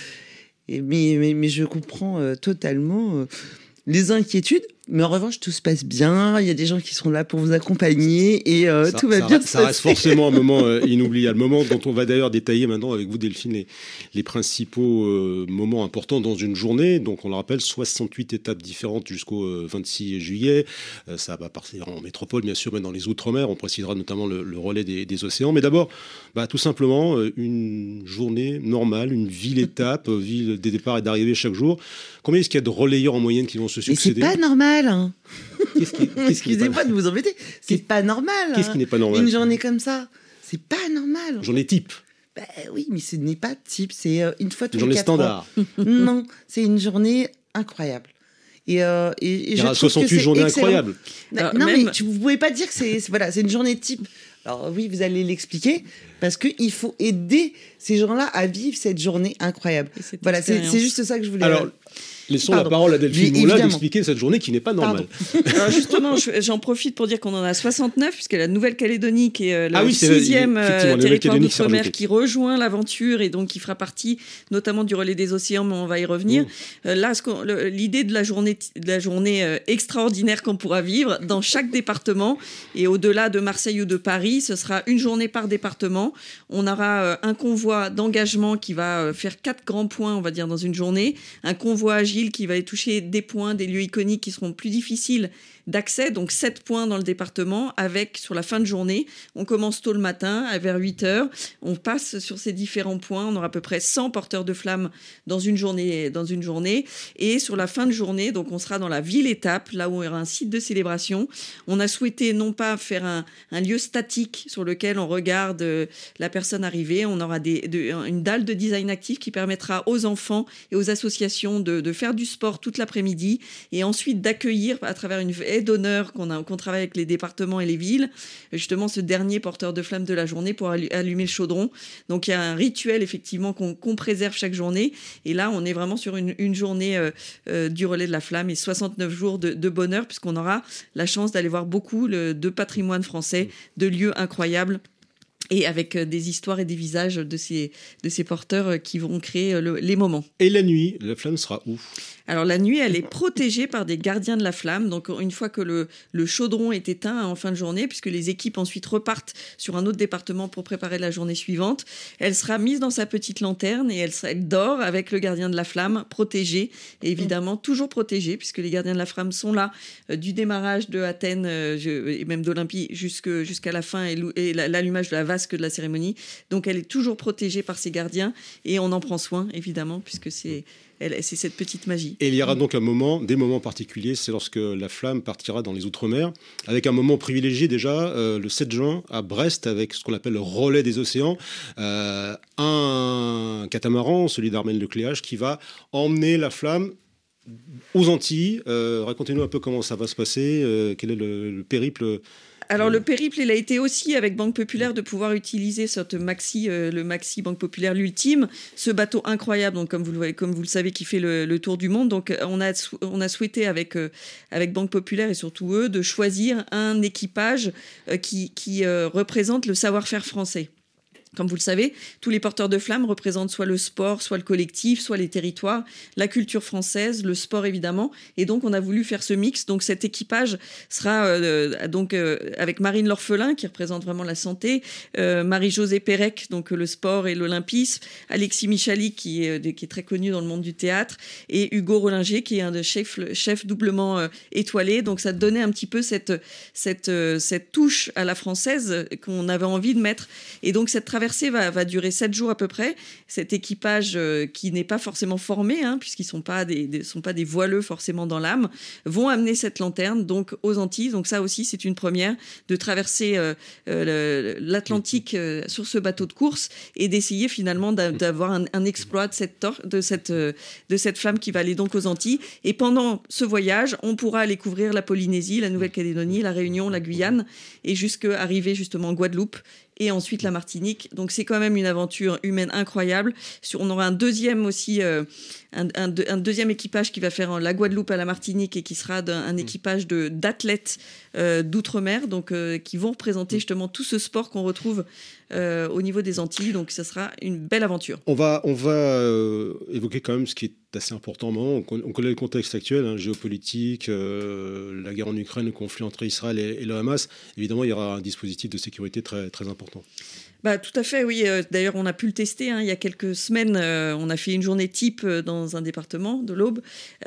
Speaker 4: mais je comprends totalement les inquiétudes. Mais en revanche, tout se passe bien. Il y a des gens qui sont là pour vous accompagner et tout va bien.
Speaker 2: Ça reste forcément un moment inoubliable. Moment dont on va d'ailleurs détailler maintenant avec vous, Delphine, les principaux moments importants dans une journée. Donc, on le rappelle, 68 étapes différentes jusqu'au 26 juillet. Ça va partir en métropole, bien sûr, mais dans les Outre-mer. On précisera notamment le relais des océans. Mais d'abord, tout simplement, une journée normale, une ville-étape, ville des départs et d'arrivée chaque jour. Combien est-ce qu'il y a de relayeurs en moyenne qui vont se succéder ?
Speaker 4: Mais c'est pas normal. Hein.
Speaker 2: Excusez-moi
Speaker 4: de vous embêter. C'est pas normal.
Speaker 2: Qu'est-ce qui n'est pas normal ?
Speaker 4: Une journée comme ça, c'est pas normal.
Speaker 2: Journée type.
Speaker 4: Oui, mais ce n'est pas type. C'est une fois tous les 4 ans.
Speaker 2: Journée standard.
Speaker 4: Non, c'est une journée incroyable. Et
Speaker 2: il y aura 68 journées incroyables.
Speaker 4: Non, mais vous pouvez pas dire que c'est une journée type. Alors oui, vous allez l'expliquer parce qu'il faut aider ces gens-là à vivre cette journée incroyable. Voilà, c'est juste ça que je voulais.
Speaker 2: Alors, laissons la parole à Delphine Moula d'expliquer cette journée qui n'est pas normale.
Speaker 3: Alors justement, j'en profite pour dire qu'on en a 69, puisque la Nouvelle-Calédonie, qui est le 6e territoire d'outre-mer qui rejoint l'aventure et donc qui fera partie notamment du relais des océans, mais on va y revenir. Là, l'idée de la journée extraordinaire qu'on pourra vivre dans chaque département, et au-delà de Marseille ou de Paris, ce sera une journée par département. On aura un convoi d'engagement qui va faire 4 grands points, on va dire, dans une journée. Un convoi agile qui va toucher des points, des lieux iconiques qui seront plus difficiles d'accès, donc 7 points dans le département, avec sur la fin de journée, on commence tôt le matin, vers 8h, on passe sur ces différents points, on aura à peu près 100 porteurs de flammes dans une journée, et sur la fin de journée, donc on sera dans la ville-étape, là où il y aura un site de célébration. On a souhaité non pas faire un lieu statique sur lequel on regarde la personne arriver, on aura une dalle de design actif qui permettra aux enfants et aux associations de faire du sport toute l'après-midi, et ensuite d'accueillir à travers une aide d'honneur qu'on travaille avec les départements et les villes, justement ce dernier porteur de flammes de la journée pour allumer le chaudron. Donc il y a un rituel effectivement qu'on préserve chaque journée, et là on est vraiment sur une journée du relais de la flamme et 69 jours de bonheur, puisqu'on aura la chance d'aller voir beaucoup de patrimoine français, de lieux incroyables, et avec des histoires et des visages de ces porteurs qui vont créer les moments.
Speaker 2: Et la nuit, la flamme sera où ?
Speaker 3: Alors la nuit, elle est protégée par des gardiens de la flamme. Donc une fois que le chaudron est éteint en fin de journée, puisque les équipes ensuite repartent sur un autre département pour préparer la journée suivante, elle sera mise dans sa petite lanterne et elle dort avec le gardien de la flamme, protégée, et évidemment toujours protégée, puisque les gardiens de la flamme sont là du démarrage de Athènes et même d'Olympie jusqu'à la fin et l'allumage de la vasque de la cérémonie. Donc elle est toujours protégée par ses gardiens, et on en prend soin évidemment, puisque c'est cette petite magie.
Speaker 2: Et il y aura donc des moments particuliers, c'est lorsque la flamme partira dans les Outre-mer, avec un moment privilégié déjà, le 7 juin à Brest, avec ce qu'on appelle le relais des océans, un catamaran, celui d'Armel Lecléache, qui va emmener la flamme aux Antilles. Racontez-nous un peu comment ça va se passer, quel est le périple.
Speaker 3: Alors le périple, il a été aussi avec Banque Populaire de pouvoir utiliser le Maxi Banque Populaire, l'ultime, ce bateau incroyable, donc comme vous le savez, qui fait le tour du monde. Donc on a souhaité avec Banque Populaire et surtout eux de choisir un équipage qui représente le savoir-faire français. Comme vous le savez, tous les porteurs de flammes représentent soit le sport, soit le collectif, soit les territoires, la culture française, le sport évidemment. Et donc, on a voulu faire ce mix. Donc, cet équipage sera avec Marine L'Orphelin, qui représente vraiment la santé, Marie-Josée Pérec, donc le sport et l'olympisme, Alexis Michali, qui est très connu dans le monde du théâtre, et Hugo Rollinger, qui est un chef doublement étoilé. Donc, ça donnait un petit peu cette touche à la française qu'on avait envie de mettre. Et donc, cette traversée va durer 7 jours à peu près. Cet équipage qui n'est pas forcément formé, puisqu'ils sont pas des voileux forcément dans l'âme, vont amener cette lanterne donc aux Antilles. Donc ça aussi, c'est une première de traverser l'Atlantique sur ce bateau de course et d'essayer finalement d'avoir un exploit de cette flamme qui va aller donc aux Antilles. Et pendant ce voyage, on pourra aller couvrir la Polynésie, la Nouvelle-Calédonie, la Réunion, la Guyane et jusqu'à arriver justement en Guadeloupe et ensuite la Martinique. Donc c'est quand même une aventure humaine incroyable. On aura un deuxième aussi, un deuxième équipage qui va faire la Guadeloupe à la Martinique et qui sera un équipage d'athlètes d'outre-mer, donc qui vont représenter justement tout ce sport qu'on retrouve au niveau des Antilles. Donc ça sera une belle aventure.
Speaker 2: On va évoquer quand même ce qui est assez important. On connaît le contexte actuel, géopolitique, la guerre en Ukraine, le conflit entre Israël et le Hamas. Évidemment, il y aura un dispositif de sécurité très, très important.
Speaker 3: Tout à fait, oui. D'ailleurs, on a pu le tester. Il y a quelques semaines, on a fait une journée type dans un département de l'Aube.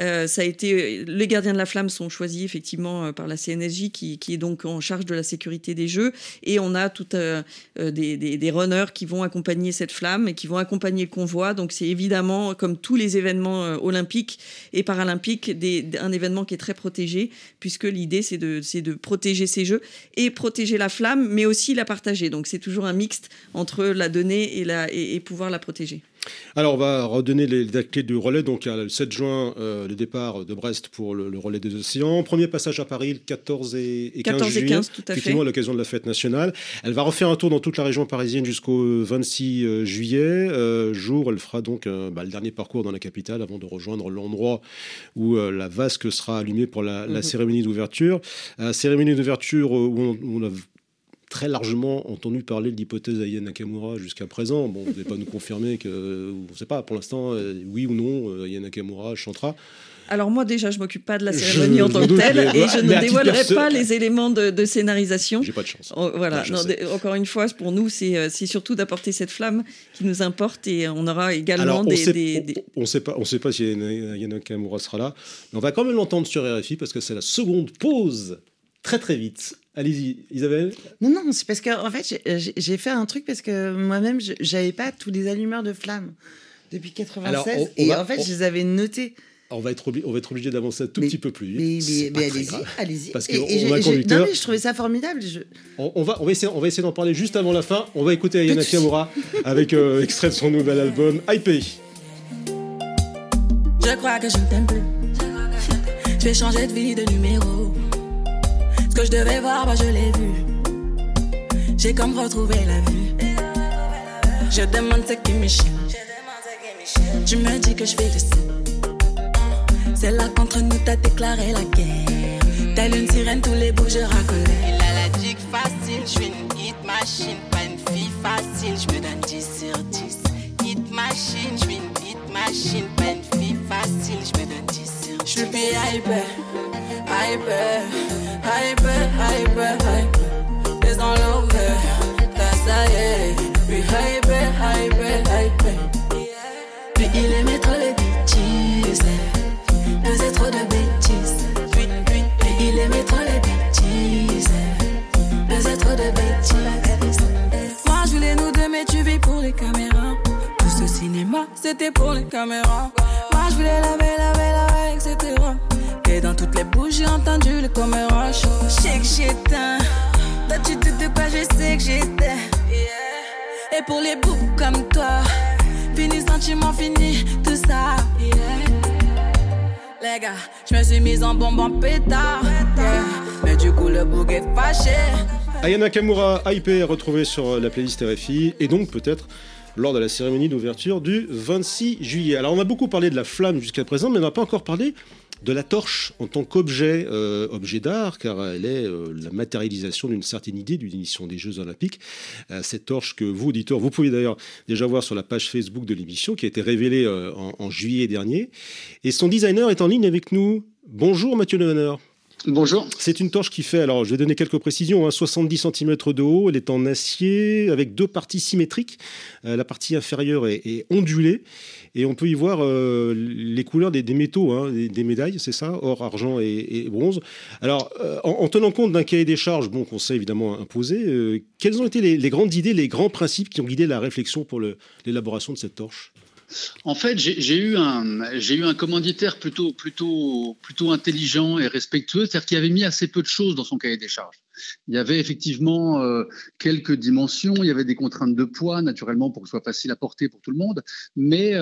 Speaker 3: Les gardiens de la flamme sont choisis effectivement par la CNSJ qui est donc en charge de la sécurité des Jeux. Et on a des runners qui vont accompagner cette flamme et qui vont accompagner le convoi. Donc c'est évidemment, comme tous les événements olympiques et paralympiques, un événement qui est très protégé, puisque l'idée c'est de protéger ces Jeux et protéger la flamme, mais aussi la partager. Donc c'est toujours un mixte entre la donner et pouvoir la protéger.
Speaker 2: Alors, on va redonner les dates clés du relais. Donc, il y a le 7 juin, le départ de Brest pour le relais des océans. Premier passage à Paris, le 14 et 15 juillet.
Speaker 3: 15, tout à fait.
Speaker 2: Effectivement, à l'occasion de la fête nationale. Elle va refaire un tour dans toute la région parisienne jusqu'au 26 juillet. Jour, elle fera donc le dernier parcours dans la capitale avant de rejoindre l'endroit où la vasque sera allumée pour la cérémonie d'ouverture. Cérémonie d'ouverture où on a très largement entendu parler de l'hypothèse d'Aya Nakamura jusqu'à présent. Bon, vous n'allez pas nous confirmer que, on ne sait pas, pour l'instant, oui ou non, Aya Nakamura chantera.
Speaker 3: Alors moi déjà, je m'occupe pas de la cérémonie en tant que telle et je ne dévoilerai pas les éléments de scénarisation.
Speaker 2: J'ai pas de chance.
Speaker 3: Voilà. Encore une fois, pour nous, c'est surtout d'apporter cette flamme qui nous importe et on aura également
Speaker 2: on ne sait pas si Aya Nakamura sera là, mais on va quand même l'entendre sur RFI parce que c'est la seconde pause très très vite. Allez-y, Isabelle.
Speaker 4: Non, c'est parce qu'en fait, j'ai fait un truc parce que moi-même, j'avais pas tous les allumeurs de flammes depuis 96. Je les avais notés.
Speaker 2: On va être obligé d'avancer un tout petit peu plus vite.
Speaker 4: Mais allez-y.
Speaker 2: Parce qu'on a un conducteur.
Speaker 4: Non, mais je trouvais ça formidable.
Speaker 2: On va essayer d'en parler juste avant la fin. On va écouter Aya Nakamura avec extrait de son nouvel album, IP.
Speaker 16: Je crois que je ne t'aime plus. Je vais changer de vie, de numéro. Ce que je devais voir, je l'ai vu. J'ai comme retrouvé la vue. Je demande ce qui m'échappe. Tu me dis que je fais le seul. C'est là qu'entre nous t'as déclaré la guerre. Telle une sirène, tous les bouts je racolais.
Speaker 17: Il a la dick facile, je suis une hit machine. Pas une fille facile, je me donne 10 sur 10. Hit machine, je suis une hit machine. Pas une fille facile, je me donne 10 sur 10.
Speaker 16: Je suis hyper. It's all over, that's it. Puis hyper. Puis il aimait trop les bêtises. Faisait trop de bêtises. Puis il aimait trop les bêtises. Faisait trop de bêtises. Moi je voulais nous deux, mais tu vis pour les caméras. Tout ce cinéma, c'était pour les caméras. Moi je voulais laver, etc. Et dans toutes les bouches, j'ai entendu le caméra chaud. Je sais que j'éteins. Toi, tu te dis pas, je sais que j'étais. Et pour les boucs comme toi, fini sentiment, fini tout ça. Les gars, je me suis mise en bombe en pétard. Mais du coup, le bouc est fâché.
Speaker 2: Aya Nakamura, IP, retrouvée sur la playlist RFI. Et donc, peut-être lors de la cérémonie d'ouverture du 26 juillet. Alors, on a beaucoup parlé de la flamme jusqu'à présent, mais on n'a pas encore parlé de la torche en tant qu'objet objet d'art, car elle est la matérialisation d'une certaine idée d'une émission des Jeux Olympiques. Cette torche que vous, auditeurs, vous pouvez d'ailleurs déjà voir sur la page Facebook de l'émission, qui a été révélée en juillet dernier. Et son designer est en ligne avec nous. Bonjour Mathieu Leveneur.
Speaker 18: Bonjour.
Speaker 2: C'est une torche qui fait, alors je vais donner quelques précisions, 70 cm de haut, elle est en acier avec 2 parties symétriques. La partie inférieure est ondulée et on peut y voir les couleurs des métaux, des médailles, c'est ça, or, argent et bronze. Alors, en tenant compte d'un cahier des charges, qu'on s'est évidemment imposé, quelles ont été les grandes idées, les grands principes qui ont guidé la réflexion pour l'élaboration de cette torche ?
Speaker 18: En fait, j'ai eu un commanditaire plutôt intelligent et respectueux, c'est-à-dire qu'il avait mis assez peu de choses dans son cahier des charges. Il y avait effectivement quelques dimensions, il y avait des contraintes de poids, naturellement, pour que ce soit facile à porter pour tout le monde, mais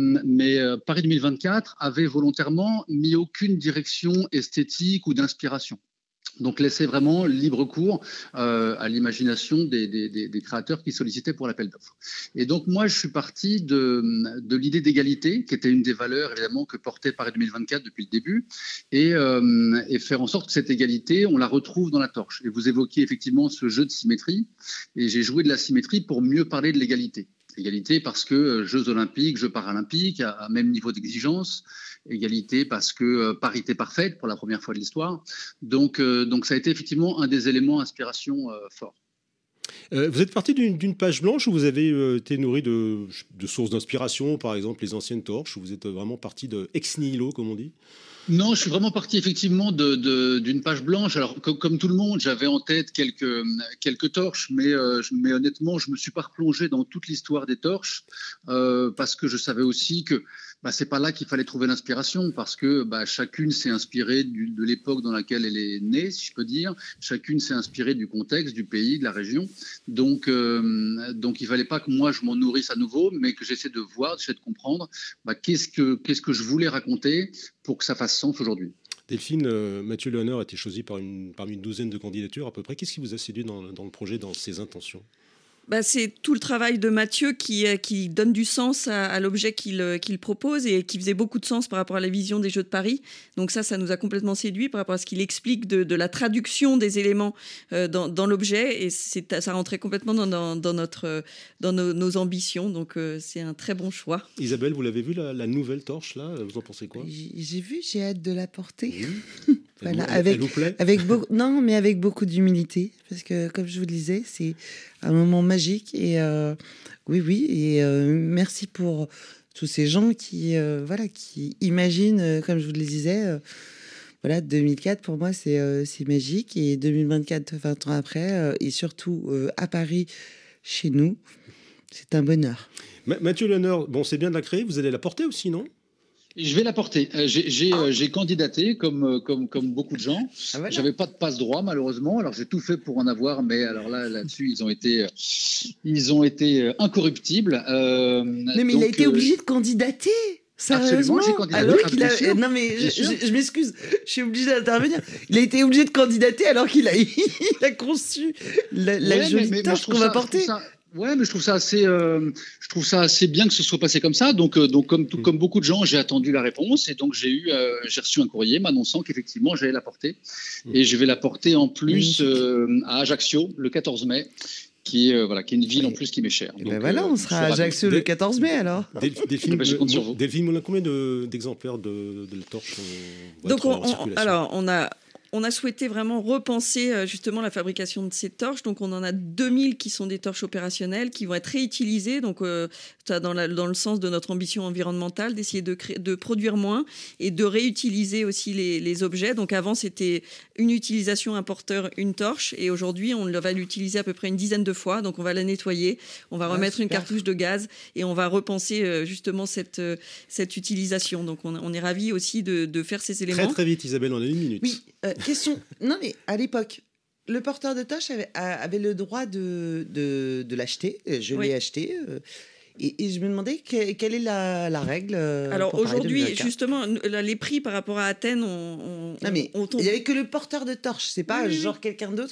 Speaker 18: Paris 2024 avait volontairement mis aucune direction esthétique ou d'inspiration. Donc, laisser vraiment libre cours à l'imagination des créateurs qui sollicitaient pour l'appel d'offres. Et donc, moi, je suis parti de l'idée d'égalité, qui était une des valeurs, évidemment, que portait Paris 2024 depuis le début, et faire en sorte que cette égalité, on la retrouve dans la torche. Et vous évoquiez effectivement ce jeu de symétrie, et j'ai joué de la symétrie pour mieux parler de l'égalité. Égalité parce que Jeux olympiques, Jeux paralympiques, à même niveau d'exigence. Égalité parce que parité parfaite pour la première fois de l'histoire. Donc ça a été effectivement un des éléments d'inspiration forts.
Speaker 2: Vous êtes parti d'une page blanche ou vous avez été nourri de sources d'inspiration, par exemple les anciennes torches, ou vous êtes vraiment parti de ex nihilo, comme on dit ?
Speaker 18: Non, je suis vraiment parti effectivement d'une page blanche. Alors, comme tout le monde, j'avais en tête quelques torches, mais honnêtement, je me suis pas replongé dans toute l'histoire des torches parce que je savais aussi que c'est pas là qu'il fallait trouver l'inspiration, parce que chacune s'est inspirée de l'époque dans laquelle elle est née, si je peux dire. Chacune s'est inspirée du contexte, du pays, de la région. Donc il fallait pas que moi je m'en nourrisse à nouveau, mais que j'essaie de voir, j'essaie de comprendre qu'est-ce que je voulais raconter pour que ça fasse sens aujourd'hui.
Speaker 2: Delphine, Mathieu Lehonner a été choisi parmi une douzaine de candidatures à peu près. Qu'est-ce qui vous a séduit dans le projet, dans ses intentions ?
Speaker 3: C'est tout le travail de Mathieu qui donne du sens à l'objet qu'il propose et qui faisait beaucoup de sens par rapport à la vision des Jeux de Paris. Donc ça nous a complètement séduit par rapport à ce qu'il explique de la traduction des éléments dans l'objet, et ça rentrait complètement dans nos ambitions. Donc c'est un très bon choix.
Speaker 2: Isabelle, vous l'avez vu la nouvelle torche là, vous en pensez quoi ?
Speaker 4: J'ai vu, j'ai hâte de la porter.
Speaker 2: Oui.
Speaker 4: Voilà,
Speaker 2: elle vous plaît ?
Speaker 4: avec beaucoup d'humilité, parce que comme je vous le disais, c'est un moment magique, et merci pour tous ces gens qui imaginent, comme je vous le disais, 2004 pour moi c'est magique, et 2024, 20 ans après, et surtout à Paris, chez nous, c'est un bonheur.
Speaker 2: Mathieu Lehonner, c'est bien de la créer, vous allez la porter aussi, non ?
Speaker 18: Je vais la porter. J'ai candidaté comme beaucoup de gens. Voilà. J'avais pas de passe droit malheureusement. Alors j'ai tout fait pour en avoir, mais alors là-dessus ils ont été incorruptibles.
Speaker 4: Mais il a été obligé de candidater. Sérieusement,
Speaker 18: j'ai candidaté.
Speaker 4: Alors qu'il a... Non mais je m'excuse, je suis obligée d'intervenir. Il a été obligé de candidater alors qu'il a conçu la jolie torche qu'on va porter.
Speaker 18: Ouais, mais je trouve ça assez bien que ce soit passé comme ça. Donc comme beaucoup de gens, j'ai attendu la réponse, et donc j'ai reçu un courrier m'annonçant qu'effectivement j'allais la porter, et je vais la porter en plus à Ajaccio le 14 mai. Qui est une ville en plus qui m'est chère.
Speaker 4: Donc, on sera à Ajaccio le 14 mai alors.
Speaker 2: Delphine, combien d'exemplaires de la torche
Speaker 3: donc on a souhaité vraiment repenser justement la fabrication de ces torches. Donc, on en a 2000 qui sont des torches opérationnelles qui vont être réutilisées. Donc, dans le sens de notre ambition environnementale, d'essayer de produire moins et de réutiliser aussi les objets. Donc, avant, c'était une utilisation, un porteur, une torche. Et aujourd'hui, on va l'utiliser à peu près une dizaine de fois. Donc, on va la nettoyer, on va remettre une cartouche de gaz et on va repenser justement cette utilisation. Donc, on est ravis aussi de faire ces éléments.
Speaker 2: Très, très vite, Isabelle, on a une minute.
Speaker 4: Oui. Question. Non, mais à l'époque, le porteur de torche avait le droit de l'acheter. Je l'ai acheté. Et je me demandais quelle est la règle.
Speaker 3: Alors aujourd'hui, justement, les prix par rapport à Athènes ont
Speaker 4: il n'y avait que le porteur de torche. C'est pas quelqu'un d'autre.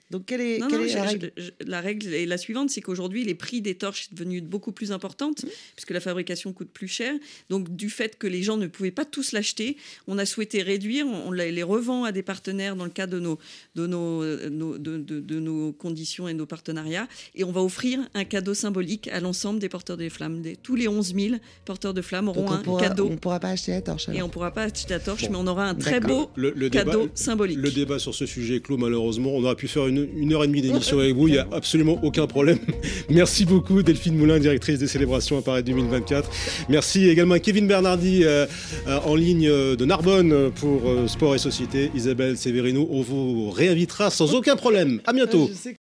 Speaker 4: Donc quelle est la règle ?
Speaker 3: La règle est la suivante, c'est qu'aujourd'hui les prix des torches sont devenus beaucoup plus importants puisque la fabrication coûte plus cher. Donc du fait que les gens ne pouvaient pas tous l'acheter, on a souhaité réduire, on les revend à des partenaires dans le cadre de nos conditions et nos partenariats, et on va offrir un cadeau symbolique à l'ensemble des porteurs des flammes. Tous les 11 000 porteurs de flammes auront cadeau.
Speaker 4: On ne pourra pas acheter la torche.
Speaker 3: Et on ne pourra pas acheter la torche, mais on aura un très beau cadeau symbolique.
Speaker 2: Le débat sur ce sujet est clos, malheureusement. On aurait pu faire une heure et demie d'émission avec vous, il n'y a absolument aucun problème. Merci beaucoup Delphine Moulin, directrice des célébrations à Paris 2024. Merci également à Kevin Bernardi en ligne de Narbonne pour Sport et Société. Isabelle Severino, on vous réinvitera sans aucun problème. À bientôt.